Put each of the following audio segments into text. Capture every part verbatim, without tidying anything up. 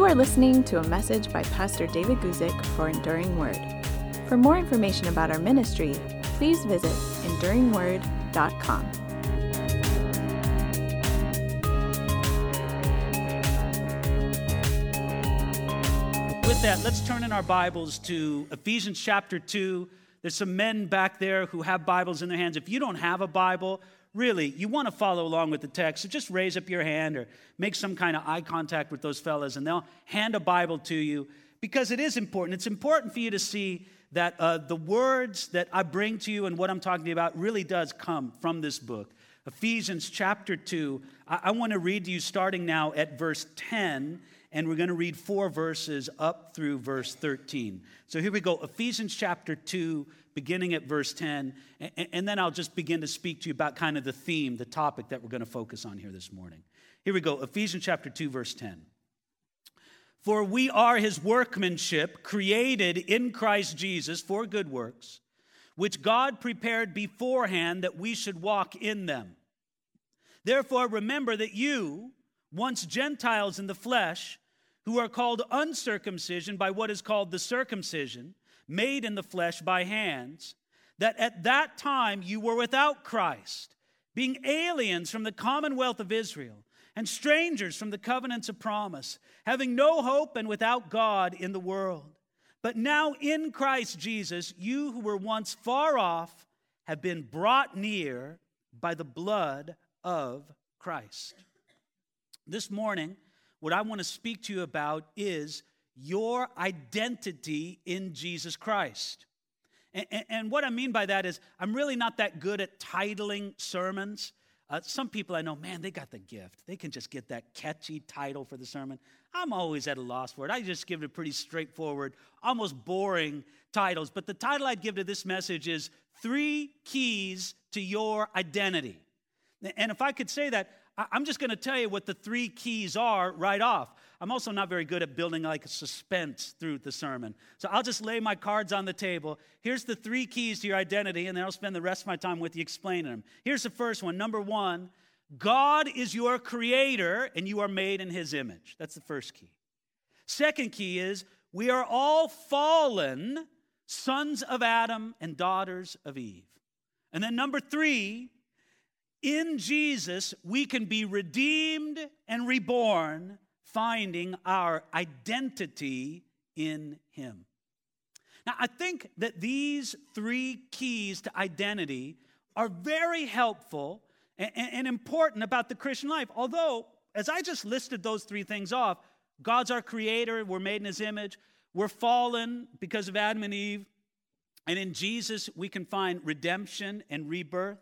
You are listening to a message by Pastor David Guzik for Enduring Word. For more information about our ministry, please visit enduring word dot com. With that, let's turn in our Bibles to Ephesians chapter two. There's some men back there who have Bibles in their hands. If you don't have a Bible, really, you want to follow along with the text, so just raise up your hand or make some kind of eye contact with those fellas, and they'll hand a Bible to you, because it is important. It's important for you to see that uh, the words that I bring to you and what I'm talking about really does come from this book. Ephesians chapter two, I, I want to read to you starting now at verse ten, and we're going to read four verses up through verse thirteen. So here we go, Ephesians chapter two, beginning at verse ten, and, and then I'll just begin to speak to you about kind of the theme, the topic that we're going to focus on here this morning. Here we go, Ephesians chapter two, verse ten. For we are his workmanship, created in Christ Jesus for good works, which God prepared beforehand that we should walk in them. Therefore, remember that you, once Gentiles in the flesh, who are called uncircumcision by what is called the circumcision, made in the flesh by hands, that at that time you were without Christ, being aliens from the commonwealth of Israel, and strangers from the covenants of promise, having no hope and without God in the world. But now in Christ Jesus, you who were once far off have been brought near by the blood of Christ. This morning, what I want to speak to you about is your identity in Jesus Christ. And, and, and what I mean by that is I'm really not that good at titling sermons. Uh, some people I know, man, they got the gift. They can just get that catchy title for the sermon. I'm always at a loss for it. I just give it a pretty straightforward, almost boring titles. But the title I'd give to this message is Three Keys to Your Identity. And if I could say that, I'm just going to tell you what the three keys are right off. I'm also not very good at building like a suspense through the sermon. So I'll just lay my cards on the table. Here's the three keys to your identity, and then I'll spend the rest of my time with you explaining them. Here's the first one. Number one, God is your creator, and you are made in his image. That's the first key. Second key is we are all fallen sons of Adam and daughters of Eve. And then number three, in Jesus, we can be redeemed and reborn, finding our identity in him. Now, I think that these three keys to identity are very helpful and, and important about the Christian life. Although, as I just listed those three things off, God's our creator, we're made in his image, we're fallen because of Adam and Eve, and in Jesus, we can find redemption and rebirth.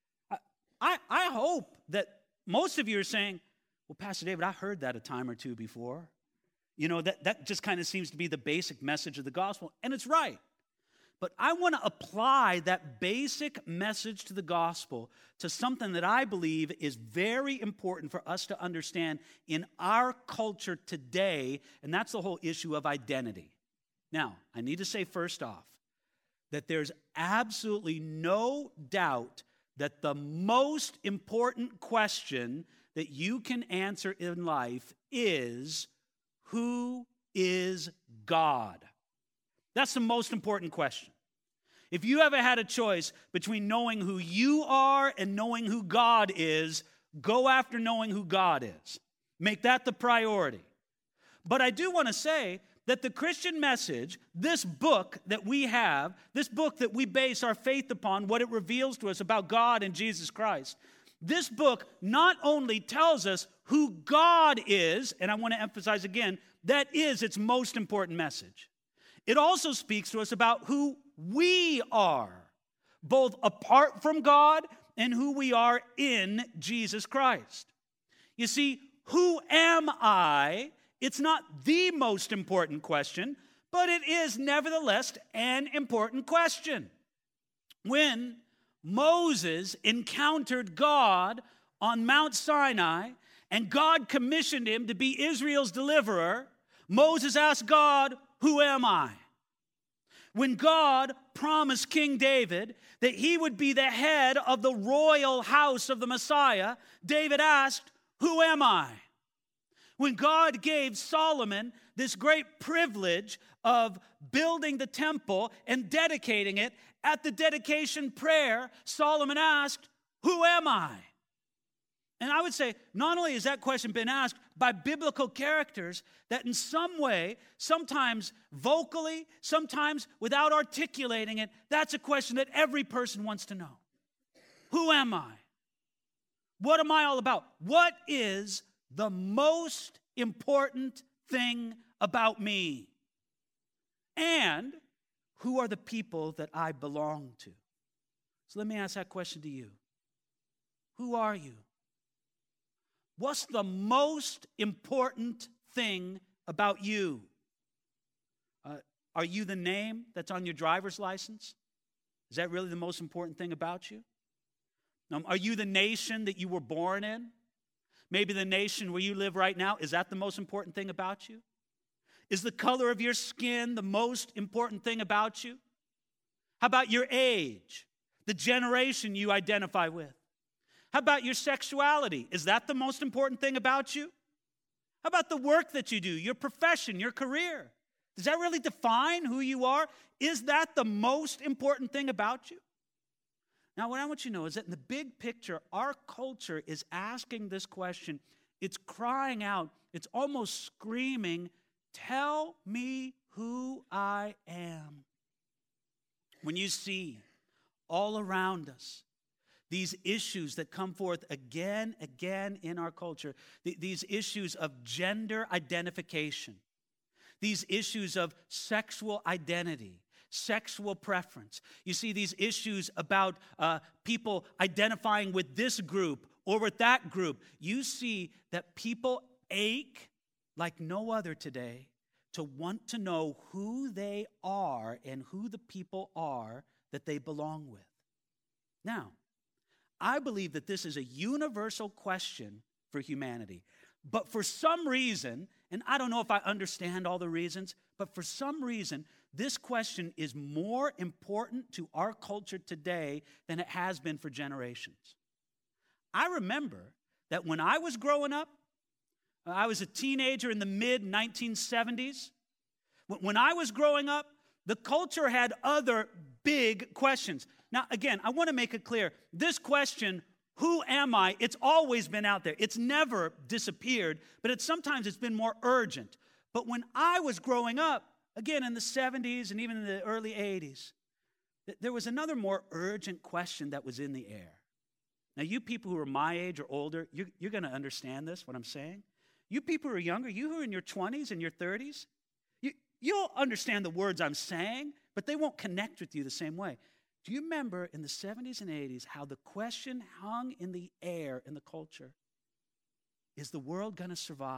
I, I hope that most of you are saying, well, Pastor David, I heard that a time or two before. You know, that, that just kind of seems to be the basic message of the gospel, and it's right. But I want to apply that basic message to the gospel to something that I believe is very important for us to understand in our culture today, and that's the whole issue of identity. Now, I need to say first off that there's absolutely no doubt that the most important question that you can answer in life is, who is God? That's the most important question. If you ever had a choice between knowing who you are and knowing who God is, go after knowing who God is. Make that the priority. But I do want to say that the Christian message, this book that we have, this book that we base our faith upon, what it reveals to us about God and Jesus Christ, this book not only tells us who God is, and I want to emphasize again, that is its most important message. It also speaks to us about who we are, both apart from God and who we are in Jesus Christ. You see, who am I? It's not the most important question, but it is nevertheless an important question. When Moses encountered God on Mount Sinai and God commissioned him to be Israel's deliverer, Moses asked God, "Who am I?" When God promised King David that he would be the head of the royal house of the Messiah, David asked, "Who am I?" When God gave Solomon this great privilege of building the temple and dedicating it, at the dedication prayer, Solomon asked, "Who am I?" And I would say, not only has that question been asked by biblical characters that in some way, sometimes vocally, sometimes without articulating it, that's a question that every person wants to know. Who am I? What am I all about? What is the most important thing about me? And who are the people that I belong to? So let me ask that question to you. Who are you? What's the most important thing about you? Uh, are you the name that's on your driver's license? Is that really the most important thing about you? Um, are you the nation that you were born in? Maybe the nation where you live right now, is that the most important thing about you? Is the color of your skin the most important thing about you? How about your age, the generation you identify with? How about your sexuality? Is that the most important thing about you? How about the work that you do, your profession, your career? Does that really define who you are? Is that the most important thing about you? Now, what I want you to know is that in the big picture, our culture is asking this question. It's crying out. It's almost screaming, "Tell me who I am." When you see all around us these issues that come forth again, again in our culture, th- these issues of gender identification, these issues of sexual identity, sexual preference. You see these issues about uh, people identifying with this group or with that group. You see that people ache like no other today to want to know who they are and who the people are that they belong with. Now, I believe that this is a universal question for humanity. But for some reason, and I don't know if I understand all the reasons, but for some reason, this question is more important to our culture today than it has been for generations. I remember that when I was growing up, I was a teenager in the mid nineteen seventies. When I was growing up, the culture had other big questions. Now, again, I want to make it clear, this question, who am I, it's always been out there. It's never disappeared, but it's sometimes it's been more urgent. But when I was growing up, again in the seventies and even in the early eighties, there was another more urgent question that was in the air. Now, you people who are my age or older, you're, you're going to understand this, what I'm saying. You people who are younger, you who are in your twenties and your thirties, you, you'll understand the words I'm saying, but they won't connect with you the same way. Do you remember in the seventies and eighties how the question hung in the air in the culture? Is the world going to survive?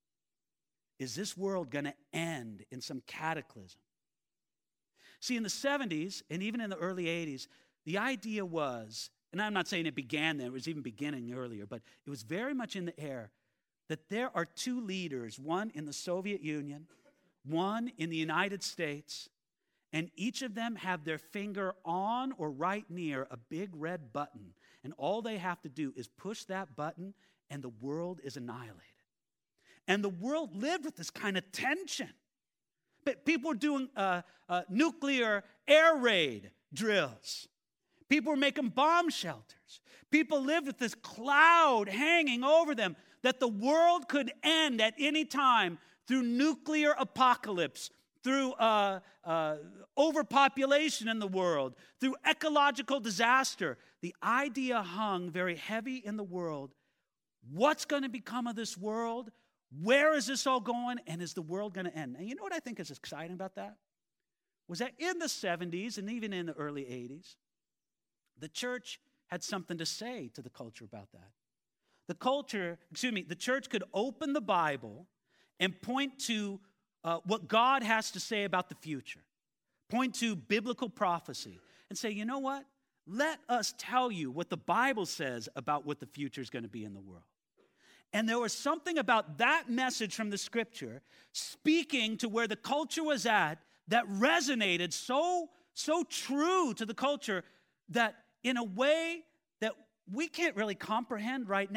Is this world going to end in some cataclysm? See, in the seventies and even in the early eighties, the idea was, and I'm not saying it began then, it was even beginning earlier, but it was very much in the air that there are two leaders, one in the Soviet Union, one in the United States, and each of them have their finger on or right near a big red button. And all they have to do is push that button and the world is annihilated. And the world lived with this kind of tension. But people were doing uh, uh, nuclear air raid drills. People were making bomb shelters. People lived with this cloud hanging over them that the world could end at any time through nuclear apocalypse, through uh, uh, overpopulation in the world, through ecological disaster. The idea hung very heavy in the world. What's going to become of this world? Where is this all going? And is the world going to end? And you know what I think is exciting about that? Was that in the seventies and even in the early eighties, the church had something to say to the culture about that. The culture, excuse me, the church could open the Bible and point to Uh, what God has to say about the future. Point to biblical prophecy and say, you know what? Let us tell you what the Bible says about what the future is going to be in the world. And there was something about that message from the scripture speaking to where the culture was at that resonated so, so true to the culture that in a way that we can't really comprehend right now,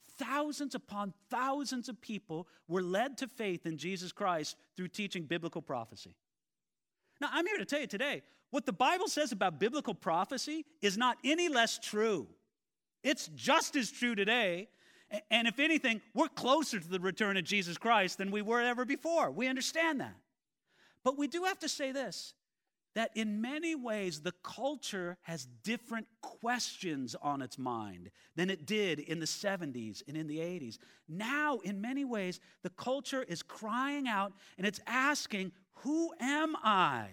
thousands upon thousands of people were led to faith in Jesus Christ through teaching biblical prophecy. Now, I'm here to tell you today, what the Bible says about biblical prophecy is not any less true. It's just as true today. And if anything, we're closer to the return of Jesus Christ than we were ever before. We understand that. But we do have to say this, that in many ways, the culture has different questions on its mind than it did in the seventies and in the eighties. Now, in many ways, the culture is crying out and it's asking, who am I?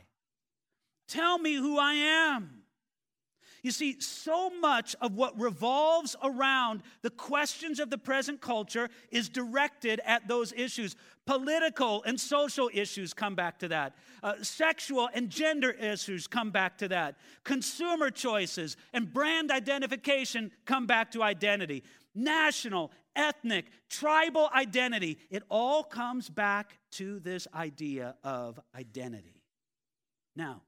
Tell me who I am. You see, so much of what revolves around the questions of the present culture is directed at those issues. Political and social issues come back to that. Uh, sexual and gender issues come back to that. Consumer choices and brand identification come back to identity. National, ethnic, tribal identity, it all comes back to this idea of identity. Now,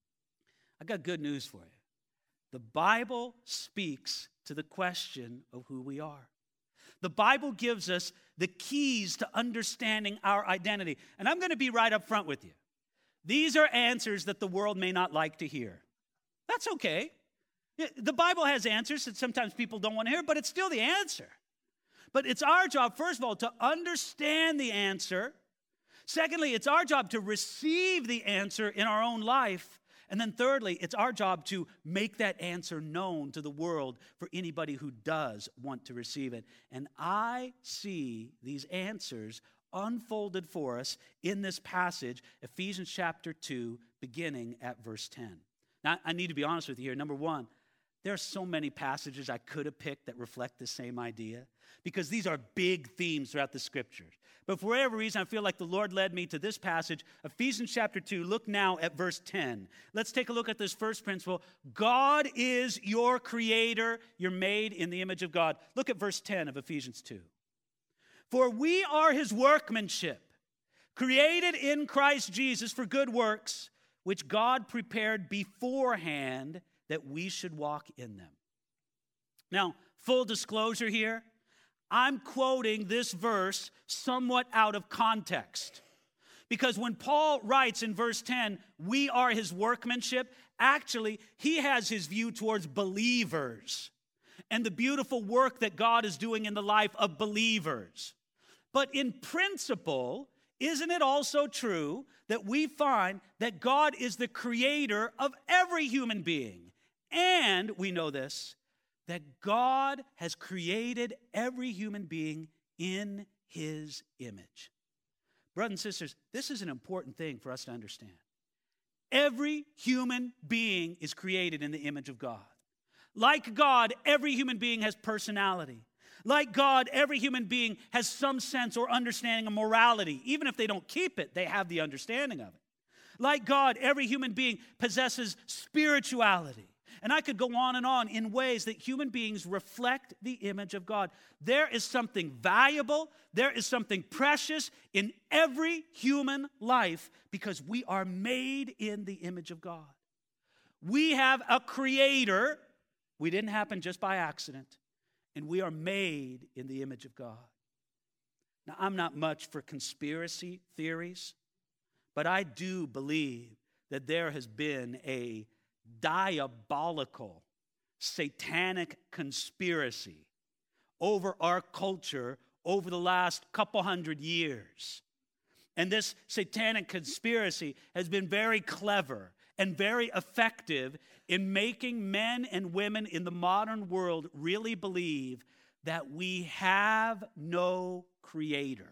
I got good news for you. The Bible speaks to the question of who we are. The Bible gives us the keys to understanding our identity. And I'm going to be right up front with you. These are answers that the world may not like to hear. That's okay. The Bible has answers that sometimes people don't want to hear, but it's still the answer. But it's our job, first of all, to understand the answer. Secondly, it's our job to receive the answer in our own life. And then thirdly, it's our job to make that answer known to the world for anybody who does want to receive it. And I see these answers unfolded for us in this passage, Ephesians chapter two, beginning at verse ten. Now, I need to be honest with you here. Number one, there are so many passages I could have picked that reflect the same idea because these are big themes throughout the scriptures. But for whatever reason, I feel like the Lord led me to this passage, Ephesians chapter two. Look now at verse ten. Let's take a look at this first principle. God is your creator. You're made in the image of God. Look at verse ten of Ephesians two. For we are his workmanship, created in Christ Jesus for good works, which God prepared beforehand that we should walk in them. Now, full disclosure here, I'm quoting this verse somewhat out of context. Because when Paul writes in verse ten, we are his workmanship, actually, he has his view towards believers and the beautiful work that God is doing in the life of believers. But in principle, isn't it also true that we find that God is the creator of every human being? And we know this, that God has created every human being in his image. Brothers and sisters, this is an important thing for us to understand. Every human being is created in the image of God. Like God, every human being has personality. Like God, every human being has some sense or understanding of morality. Even if they don't keep it, they have the understanding of it. Like God, every human being possesses spirituality. And I could go on and on in ways that human beings reflect the image of God. There is something valuable, there is something precious in every human life because we are made in the image of God. We have a creator. We didn't happen just by accident. And we are made in the image of God. Now, I'm not much for conspiracy theories, but I do believe that there has been a diabolical, satanic conspiracy over our culture over the last couple hundred years. And this satanic conspiracy has been very clever and very effective in making men and women in the modern world really believe that we have no creator.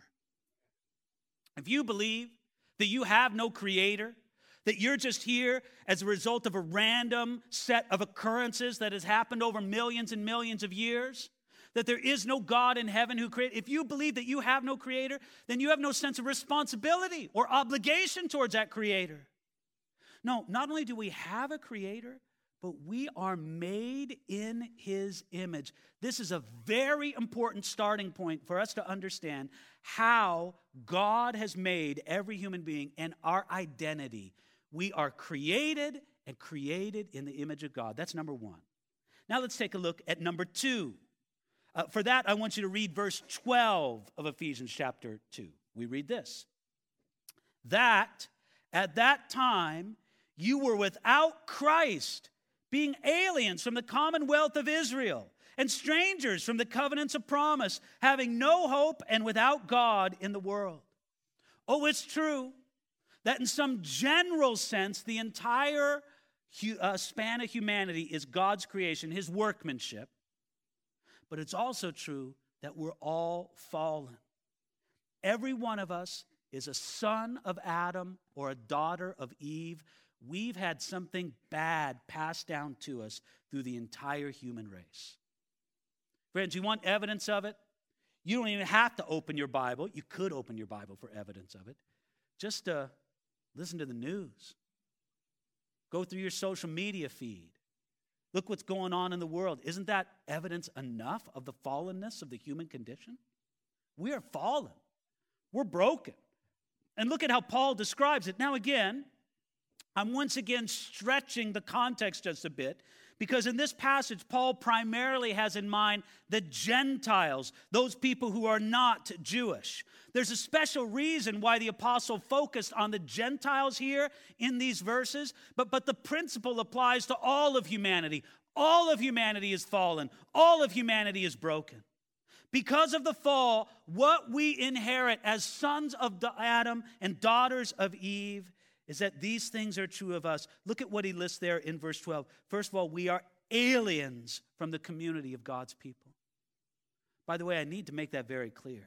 If you believe that you have no creator, that you're just here as a result of a random set of occurrences that has happened over millions and millions of years, that there is no God in heaven who created. If you believe that you have no creator, then you have no sense of responsibility or obligation towards that creator. No, not only do we have a creator, but we are made in his image. This is a very important starting point for us to understand how God has made every human being and our identity. We are created and created in the image of God. That's number one. Now let's take a look at number two. Uh, for that, I want you to read verse twelve of Ephesians chapter two. We read this. That at that time you were without Christ, being aliens from the commonwealth of Israel and strangers from the covenants of promise, having no hope and without God in the world. Oh, it's true that in some general sense, the entire uh, span of humanity is God's creation, his workmanship. But it's also true that we're all fallen. Every one of us is a son of Adam or a daughter of Eve. We've had something bad passed down to us through the entire human race. Friends, you want evidence of it? You don't even have to open your Bible. You could open your Bible for evidence of it. Just uh, listen to the news. Go through your social media feed. Look what's going on in the world. Isn't that evidence enough of the fallenness of the human condition? We are fallen. We're broken. And look at how Paul describes it. Now again, I'm once again stretching the context just a bit, because in this passage, Paul primarily has in mind the Gentiles, those people who are not Jewish. There's a special reason why the apostle focused on the Gentiles here in these verses, but, but the principle applies to all of humanity. All of humanity is fallen. All of humanity is broken. Because of the fall, what we inherit as sons of Adam and daughters of Eve is that these things are true of us. Look at what he lists there in verse twelve. First of all, we are aliens from the community of God's people. By the way, I need to make that very clear.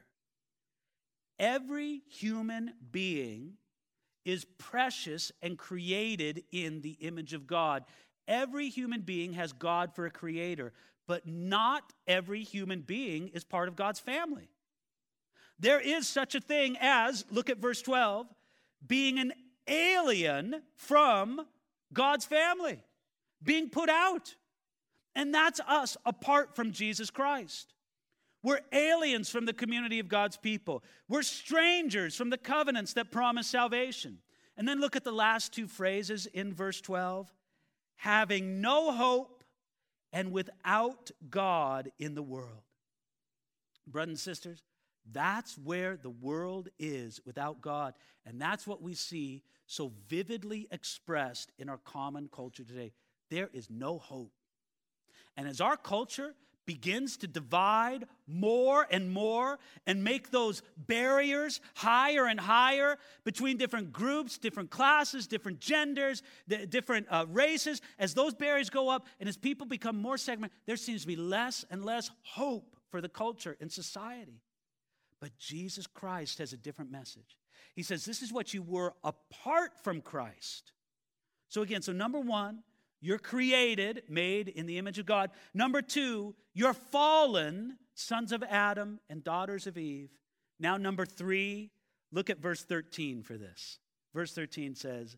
Every human being is precious and created in the image of God. Every human being has God for a creator, but not every human being is part of God's family. There is such a thing as, look at verse twelve, being an alien from God's family, being put out. And that's us apart from Jesus Christ. We're aliens from the community of God's people. We're strangers from the covenants that promise salvation. And then look at the last two phrases in verse twelve. Having no hope and without God in the world. Brothers and sisters, that's where the world is without God. And that's what we see so vividly expressed in our common culture today. There is no hope. And as our culture begins to divide more and more and make those barriers higher and higher between different groups, different classes, different genders, different uh, races, as those barriers go up and as people become more segmented, there seems to be less and less hope for the culture and society. But Jesus Christ has a different message. He says, this is what you were apart from Christ. So again, so number one, you're created, made in the image of God. Number two, you're fallen, sons of Adam and daughters of Eve. Now number three, look at verse thirteen for this. Verse thirteen says,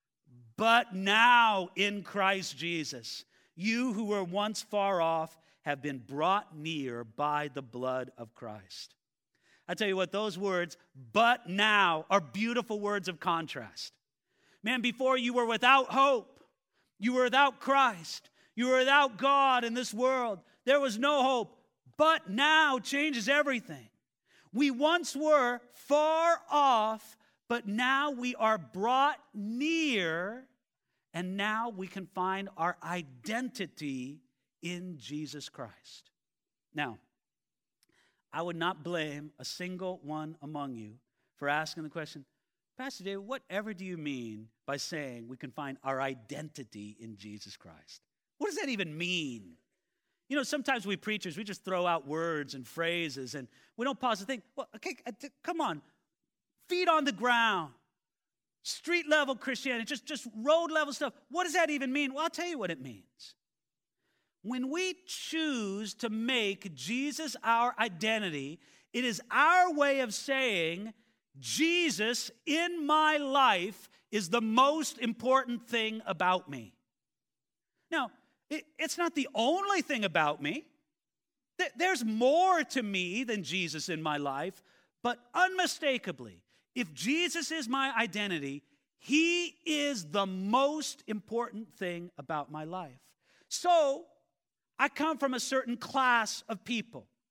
but now in Christ Jesus, you who were once far off have been brought near by the blood of Christ. I tell you what, those words, but now, are beautiful words of contrast. Man, before you were without hope. You were without Christ. You were without God in this world. There was no hope. But now changes everything. We once were far off, but now we are brought near, and now we can find our identity in Jesus Christ. Now, I would not blame a single one among you for asking the question, Pastor David, whatever do you mean by saying we can find our identity in Jesus Christ? What does that even mean? You know, sometimes we preachers, we just throw out words and phrases and we don't pause to think, well, okay, come on, feet on the ground, street level Christianity, just, just road level stuff. What does that even mean? Well, I'll tell you what it means. When we choose to make Jesus our identity, it is our way of saying, Jesus in my life is the most important thing about me. Now, it, it's not the only thing about me. There's more to me than Jesus in my life, but unmistakably, if Jesus is my identity, he is the most important thing about my life. So, I come from a certain class of people.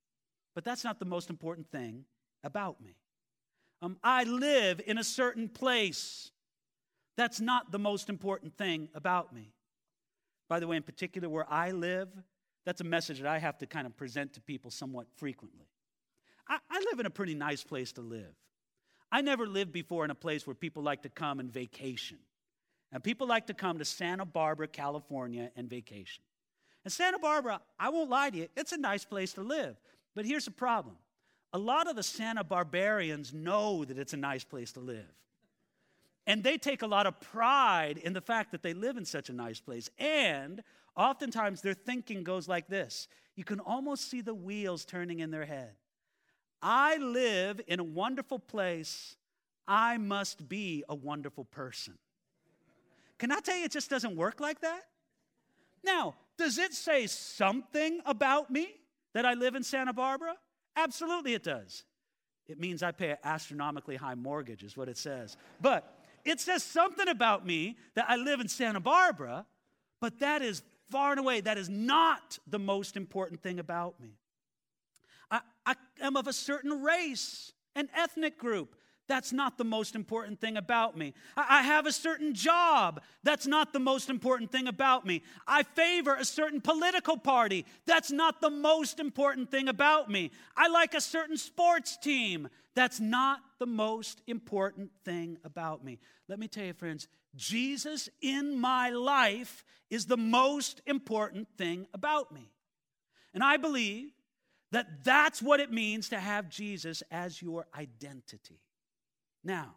but that's not the most important thing about me. Um, I live in a certain place. That's not the most important thing about me. By the way, in particular, where I live, that's a message that I have to kind of present to people somewhat frequently. I, I live in a pretty nice place to live. I never lived before in a place where people like to come and vacation. And people like to come to Santa Barbara, California, and vacation. And Santa Barbara, I won't lie to you, it's a nice place to live. But here's the problem. A lot of the Santa Barbarians know that it's a nice place to live. And they take a lot of pride in the fact that they live in such a nice place. And oftentimes their thinking goes like this. You can almost see the wheels turning in their head. I live in a wonderful place. I must be a wonderful person. Can I tell you, it just doesn't work like that? Now, does it say something about me that I live in Santa Barbara? Absolutely it does. It means I pay an astronomically high mortgage is what it says. But it says something about me that I live in Santa Barbara, but that is far and away, that is not the most important thing about me. I, I am of a certain race, an ethnic group. That's not the most important thing about me. I, I have a certain job. That's not the most important thing about me. I favor a certain political party. That's not the most important thing about me. I like a certain sports team. That's not the most important thing about me. Let me tell you, friends, Jesus in my life is the most important thing about me. And I believe that that's what it means to have Jesus as your identity. Now,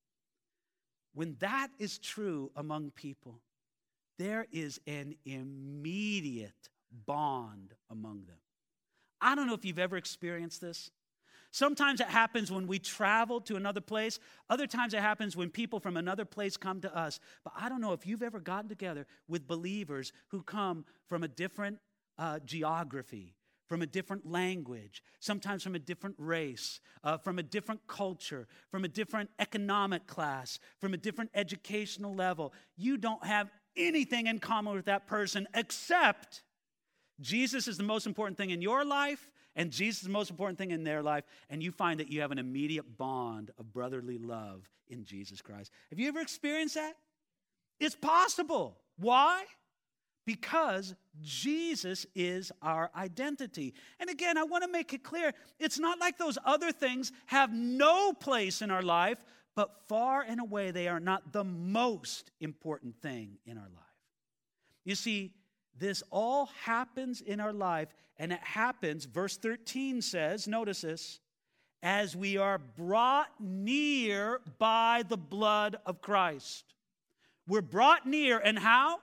when that is true among people, there is an immediate bond among them. I don't know if you've ever experienced this. Sometimes it happens when we travel to another place. Other times it happens when people from another place come to us. But I don't know if you've ever gotten together with believers who come from a different uh, geography, from a different language, sometimes from a different race, uh, from a different culture, from a different economic class, from a different educational level. You don't have anything in common with that person except Jesus is the most important thing in your life, and Jesus is the most important thing in their life, and you find that you have an immediate bond of brotherly love in Jesus Christ. Have you ever experienced that? It's possible. Why? Because Jesus is our identity. And again, I want to make it clear, it's not like those other things have no place in our life, but far and away they are not the most important thing in our life. You see, this all happens in our life, and it happens, verse thirteen says, notice this, as we are brought near by the blood of Christ. We're brought near, and how?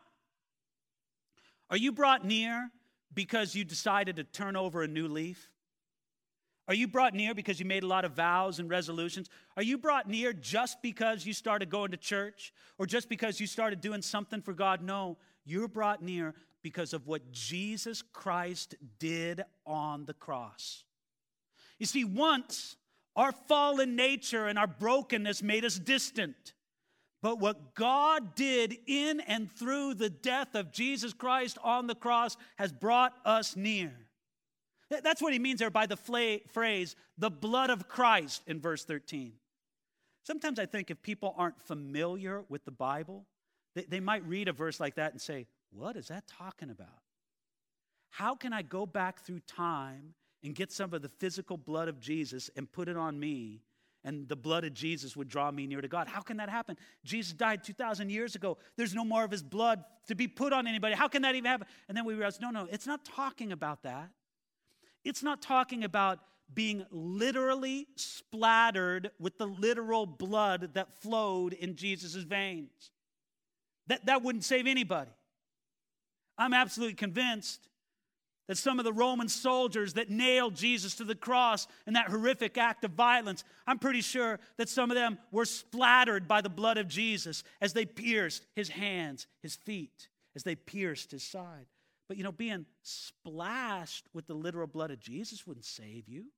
Are you brought near because you decided to turn over a new leaf? Are you brought near because you made a lot of vows and resolutions? Are you brought near just because you started going to church or just because you started doing something for God? No, you're brought near because of what Jesus Christ did on the cross. You see, once our fallen nature and our brokenness made us distant. But what God did in and through the death of Jesus Christ on the cross has brought us near. That's what he means there by the phrase, the blood of Christ in verse thirteen. Sometimes I think if people aren't familiar with the Bible, they, they might read a verse like that and say, what is that talking about? How can I go back through time and get some of the physical blood of Jesus and put it on me, and the blood of Jesus would draw me near to God? How can that happen? Jesus died two thousand years ago. There's no more of his blood to be put on anybody. How can that even happen? And then we realize, no, no, it's not talking about that. It's not talking about being literally splattered with the literal blood that flowed in Jesus' veins. That, that wouldn't save anybody. I'm absolutely convinced that some of the Roman soldiers that nailed Jesus to the cross in that horrific act of violence, I'm pretty sure that some of them were splattered by the blood of Jesus as they pierced his hands, his feet, as they pierced his side. But, you know, being splashed with the literal blood of Jesus wouldn't save you.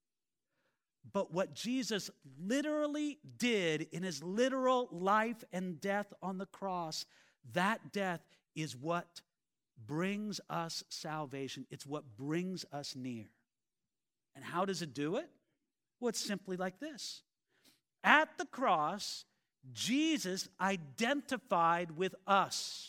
But what Jesus literally did in his literal life and death on the cross, that death is what brings us salvation. It's what brings us near. And how does it do it? Well, it's simply like this. At the cross, Jesus identified with us.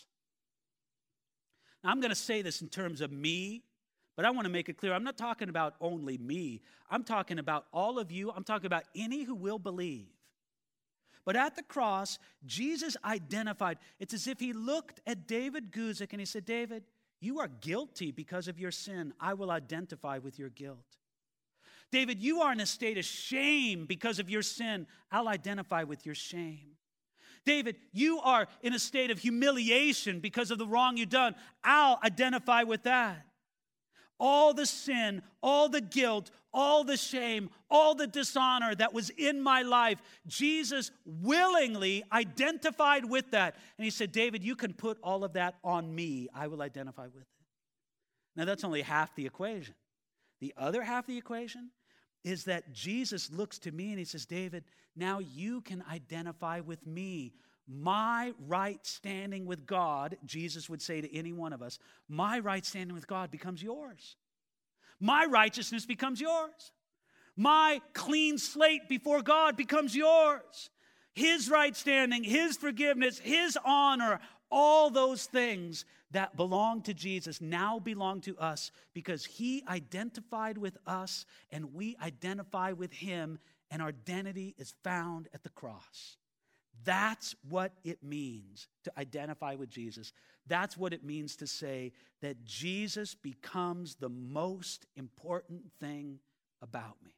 Now, I'm going to say this in terms of me, but I want to make it clear. I'm not talking about only me. I'm talking about all of you. I'm talking about any who will believe. But at the cross, Jesus identified. It's as if he looked at David Guzik and he said, David, you are guilty because of your sin. I will identify with your guilt. David, you are in a state of shame because of your sin. I'll identify with your shame. David, you are in a state of humiliation because of the wrong you've done. I'll identify with that. All the sin, all the guilt, all the shame, all the dishonor that was in my life, Jesus willingly identified with that. And he said, David, you can put all of that on me. I will identify with it. Now, that's only half the equation. The other half of the equation is that Jesus looks to me and he says, David, now you can identify with me. My right standing with God, Jesus would say to any one of us, my right standing with God becomes yours. My righteousness becomes yours. My clean slate before God becomes yours. His right standing, his forgiveness, his honor, all those things that belong to Jesus now belong to us because he identified with us and we identify with him, and our identity is found at the cross. That's what it means to identify with Jesus. That's what it means to say that Jesus becomes the most important thing about me.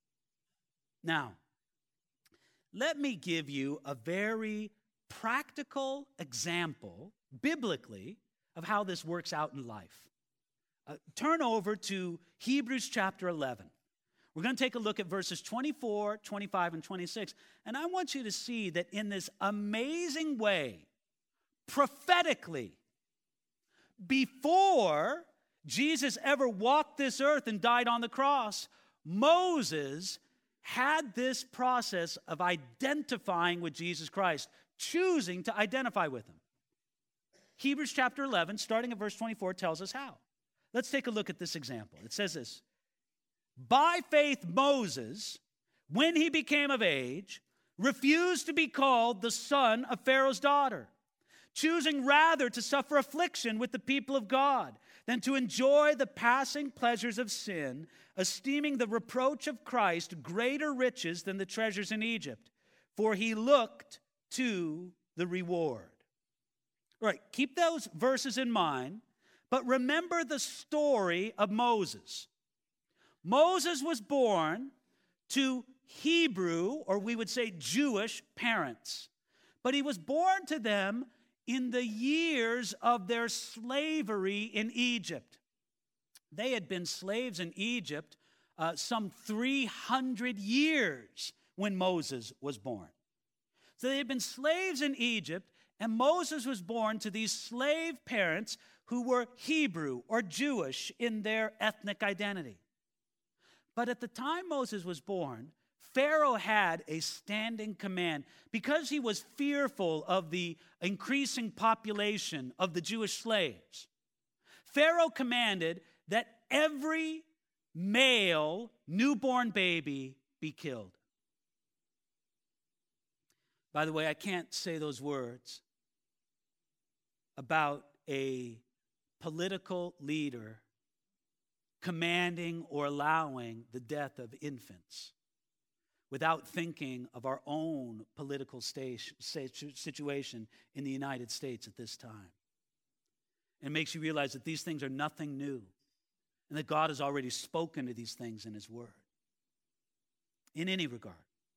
Now, let me give you a very practical example, biblically, of how this works out in life. Uh, turn over to Hebrews chapter eleven. We're going to take a look at verses twenty-four, twenty-five, and twenty-six. And I want you to see that in this amazing way, prophetically, before Jesus ever walked this earth and died on the cross, Moses had this process of identifying with Jesus Christ, choosing to identify with him. Hebrews chapter eleven, starting at verse twenty-four, tells us how. Let's take a look at this example. It says this. By faith, Moses, when he became of age, refused to be called the son of Pharaoh's daughter, choosing rather to suffer affliction with the people of God than to enjoy the passing pleasures of sin, esteeming the reproach of Christ greater riches than the treasures in Egypt, for he looked to the reward. All right, keep those verses in mind, but remember the story of Moses. Moses was born to Hebrew, or we would say Jewish, parents. But he was born to them in the years of their slavery in Egypt. They had been slaves in Egypt uh, some three hundred years when Moses was born. So they had been slaves in Egypt, and Moses was born to these slave parents who were Hebrew or Jewish in their ethnic identity. But at the time Moses was born, Pharaoh had a standing command because he was fearful of the increasing population of the Jewish slaves. Pharaoh commanded that every male newborn baby be killed. By the way, I can't say those words about a political leader commanding or allowing the death of infants without thinking of our own political station, situation in the United States at this time. It makes you realize that these things are nothing new and that God has already spoken to these things in his word. In any regard.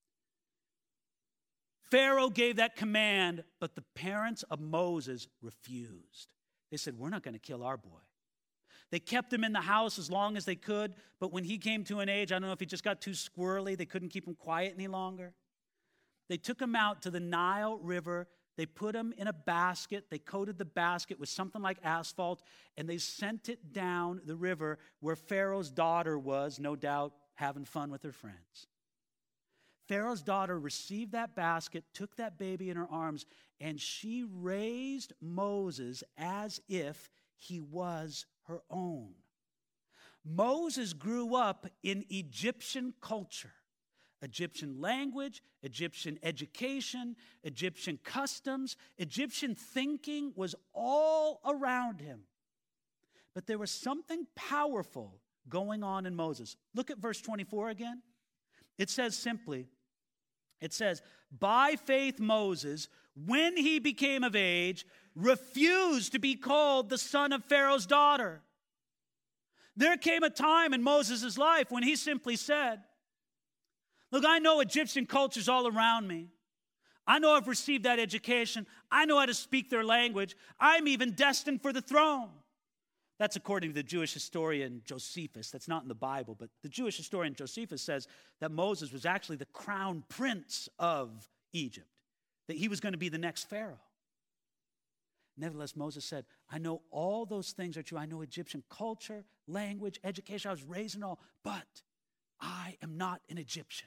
Pharaoh gave that command, but the parents of Moses refused. They said, we're not going to kill our boy. They kept him in the house as long as they could, but when he came to an age, I don't know if he just got too squirrely, they couldn't keep him quiet any longer. They took him out to the Nile River. They put him in a basket. They coated the basket with something like asphalt, and they sent it down the river where Pharaoh's daughter was, no doubt, having fun with her friends. Pharaoh's daughter received that basket, took that baby in her arms, and she raised Moses as if he was her own. Moses grew up in Egyptian culture, Egyptian language, Egyptian education, Egyptian customs, Egyptian thinking was all around him. But there was something powerful going on in Moses. Look at verse twenty-four again. It says simply, it says, by faith Moses, when he became of age, refused to be called the son of Pharaoh's daughter. There came a time in Moses' life when he simply said, look, I know Egyptian culture's all around me. I know I've received that education. I know how to speak their language. I'm even destined for the throne. That's according to the Jewish historian Josephus. That's not in the Bible, but the Jewish historian Josephus says that Moses was actually the crown prince of Egypt, that he was going to be the next Pharaoh. Nevertheless, Moses said, I know all those things are true. I know Egyptian culture, language, education. I was raised in all, but I am not an Egyptian.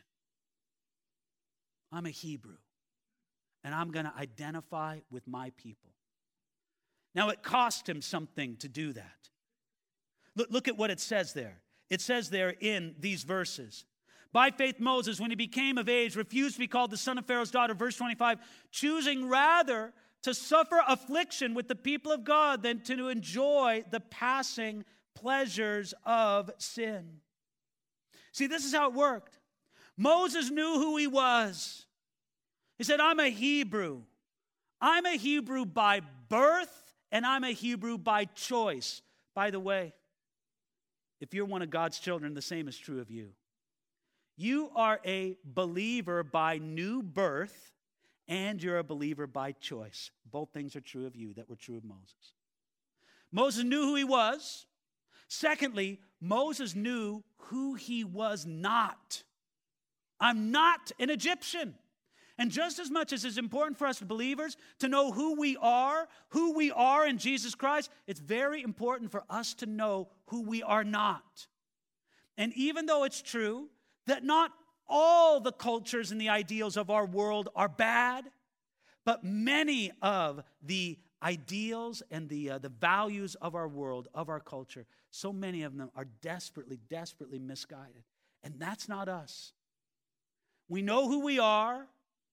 I'm a Hebrew, and I'm going to identify with my people. Now, it cost him something to do that. Look, look at what it says there. It says there in these verses. By faith, Moses, when he became of age, refused to be called the son of Pharaoh's daughter, verse twenty-five, choosing rather to suffer affliction with the people of God than to enjoy the passing pleasures of sin. See, this is how it worked. Moses knew who he was. He said, I'm a Hebrew. I'm a Hebrew by birth. And I'm a Hebrew by choice. By the way, if you're one of God's children, the same is true of you. You are a believer by new birth, and you're a believer by choice. Both things are true of you that were true of Moses. Moses knew who he was. Secondly, Moses knew who he was not. I'm not an Egyptian. And just as much as it's important for us believers to know who we are, who we are in Jesus Christ, it's very important for us to know who we are not. And even though it's true that not all the cultures and the ideals of our world are bad, but many of the ideals and the, uh, the values of our world, of our culture, so many of them are desperately, desperately misguided. And that's not us. We know who we are.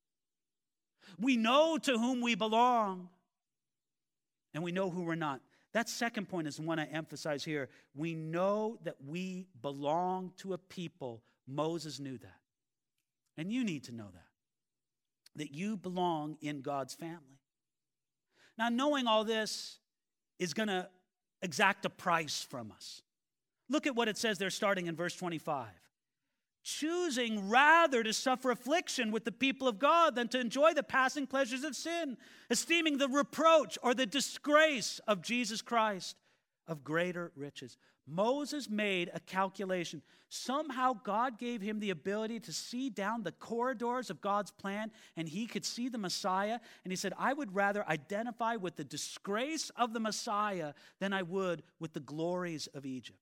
We know to whom we belong, and we know who we're not. That second point is the one I emphasize here. We know that we belong to a people. Moses knew that. And you need to know that, that you belong in God's family. Now, knowing all this is going to exact a price from us. Look at what it says there starting in verse twenty-five. Choosing rather to suffer affliction with the people of God than to enjoy the passing pleasures of sin, esteeming the reproach or the disgrace of Jesus Christ of greater riches. Moses made a calculation. Somehow God gave him the ability to see down the corridors of God's plan, and he could see the Messiah. And he said, I would rather identify with the disgrace of the Messiah than I would with the glories of Egypt.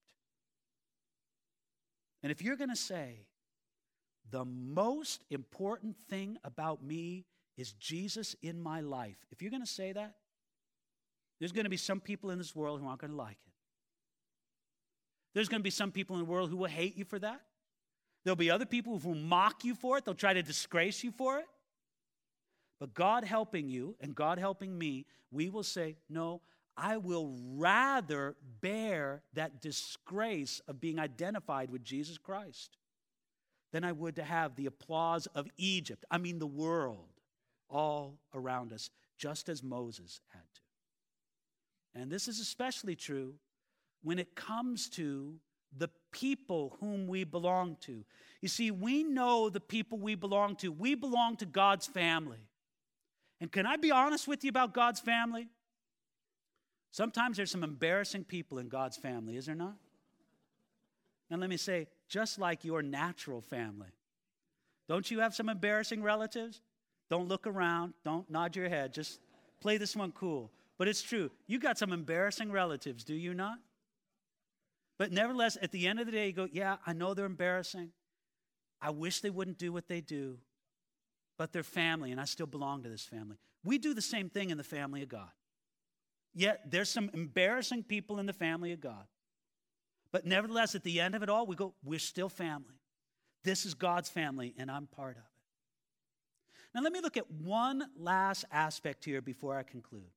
And if you're going to say, the most important thing about me is Jesus in my life, if you're going to say that, there's going to be some people in this world who aren't going to like it. There's going to be some people in the world who will hate you for that. There'll be other people who will mock you for it. They'll try to disgrace you for it. But God helping you and God helping me, we will say, no, I will rather bear that disgrace of being identified with Jesus Christ than I would to have the applause of Egypt, I mean the world, all around us, just as Moses had to. And this is especially true when it comes to the people whom we belong to. You see, we know the people we belong to. We belong to God's family. And can I be honest with you about God's family? Sometimes there's some embarrassing people in God's family, is there not? And let me say, just like your natural family. Don't you have some embarrassing relatives? Don't look around. Don't nod your head. Just play this one cool. But it's true. You got some embarrassing relatives, do you not? But nevertheless, at the end of the day, you go, yeah, I know they're embarrassing. I wish they wouldn't do what they do. But they're family, and I still belong to this family. We do the same thing in the family of God. Yet there's some embarrassing people in the family of God. But nevertheless, at the end of it all, we go, we're still family. This is God's family, and I'm part of it. Now, let me look at one last aspect here before I conclude.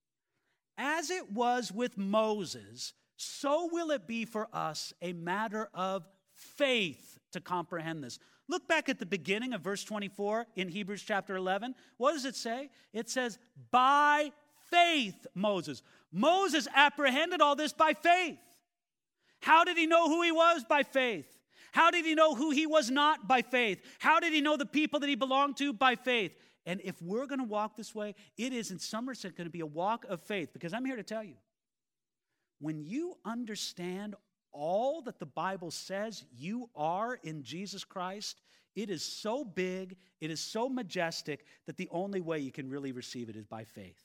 As it was with Moses, so will it be for us a matter of faith to comprehend this. Look back at the beginning of verse twenty-four in Hebrews chapter eleven. What does it say? It says, by faith, Moses. Moses apprehended all this by faith. How did he know who he was? By faith. How did he know who he was not? By faith. How did he know the people that he belonged to? By faith. And if we're going to walk this way, it is in some respect going to be a walk of faith. Because I'm here to tell you, when you understand all that the Bible says you are in Jesus Christ, it is so big, it is so majestic, that the only way you can really receive it is by faith.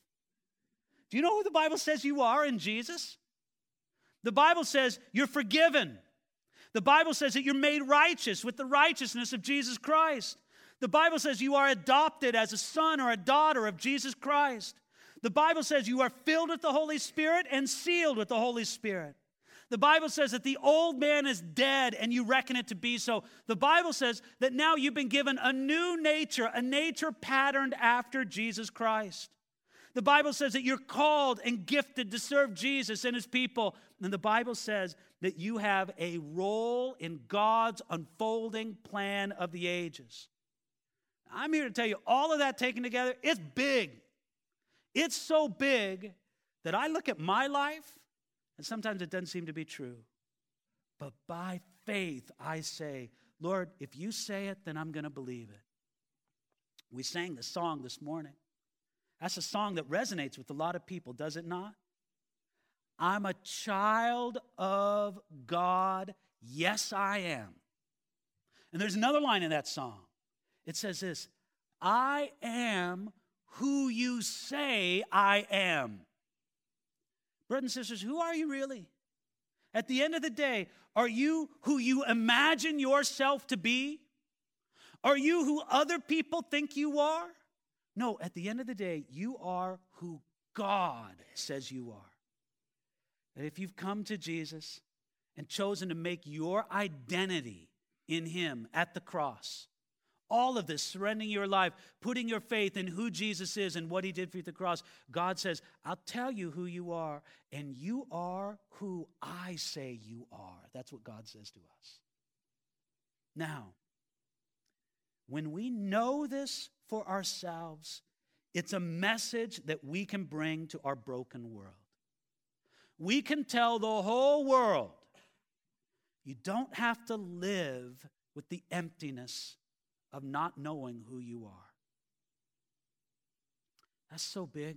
Do you know who the Bible says you are in Jesus? The Bible says you're forgiven. The Bible says that you're made righteous with the righteousness of Jesus Christ. The Bible says you are adopted as a son or a daughter of Jesus Christ. The Bible says you are filled with the Holy Spirit and sealed with the Holy Spirit. The Bible says that the old man is dead and you reckon it to be so. The Bible says that now you've been given a new nature, a nature patterned after Jesus Christ. The Bible says that you're called and gifted to serve Jesus and his people. And the Bible says that you have a role in God's unfolding plan of the ages. I'm here to tell you, all of that taken together, it's big. It's so big that I look at my life, and sometimes it doesn't seem to be true. But by faith, I say, Lord, if you say it, then I'm going to believe it. We sang the song this morning. That's a song that resonates with a lot of people, does it not? I'm a child of God. Yes, I am. And there's another line in that song. It says this, I am who you say I am. Brothers and sisters, who are you really? At the end of the day, are you who you imagine yourself to be? Are you who other people think you are? No, at the end of the day, you are who God says you are. And if you've come to Jesus and chosen to make your identity in him at the cross, all of this, surrendering your life, putting your faith in who Jesus is and what he did for you at the cross, God says, I'll tell you who you are, and you are who I say you are. That's what God says to us. Now, when we know this for ourselves, it's a message that we can bring to our broken world. We can tell the whole world, you don't have to live with the emptiness of not knowing who you are. That's so big.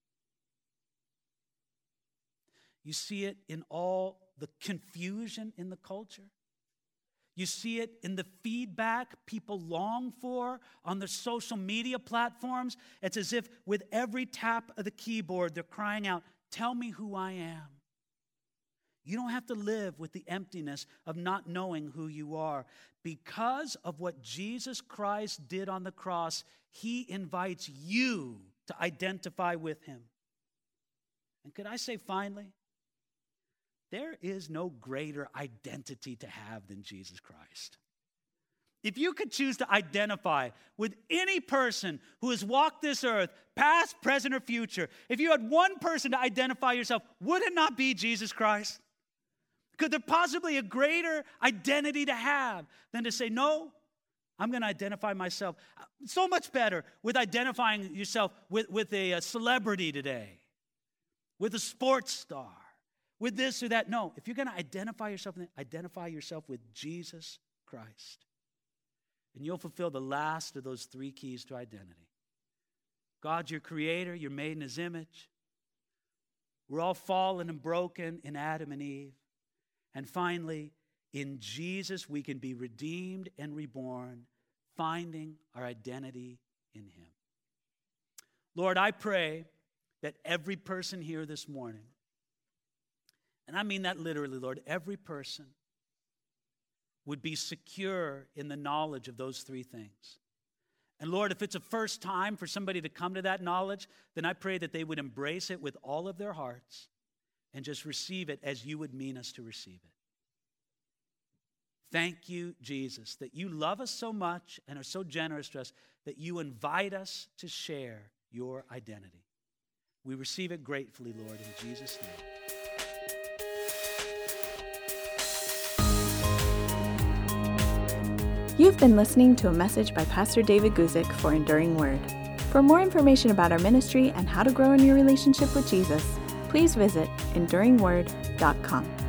You see it in all the confusion in the culture. You see it in the feedback people long for on their social media platforms. It's as if with every tap of the keyboard, they're crying out, tell me who I am. You don't have to live with the emptiness of not knowing who you are. Because of what Jesus Christ did on the cross, he invites you to identify with him. And could I say finally, there is no greater identity to have than Jesus Christ. If you could choose to identify with any person who has walked this earth, past, present, or future, if you had one person to identify yourself, would it not be Jesus Christ? Could there possibly a greater identity to have than to say, no, I'm going to identify myself so much better with identifying yourself with, with a, a celebrity today, with a sports star, with this or that. No, if you're going to identify yourself, identify yourself with Jesus Christ. And you'll fulfill the last of those three keys to identity. God's your creator. You're made in his image. We're all fallen and broken in Adam and Eve. And finally, in Jesus, we can be redeemed and reborn, finding our identity in him. Lord, I pray that every person here this morning, and I mean that literally, Lord, every person would be secure in the knowledge of those three things. And Lord, if it's a first time for somebody to come to that knowledge, then I pray that they would embrace it with all of their hearts and just receive it as you would mean us to receive it. Thank you, Jesus, that you love us so much and are so generous to us that you invite us to share your identity. We receive it gratefully, Lord, in Jesus' name. You've been listening to a message by Pastor David Guzik for Enduring Word. For more information about our ministry and how to grow in your relationship with Jesus, please visit enduring word dot com.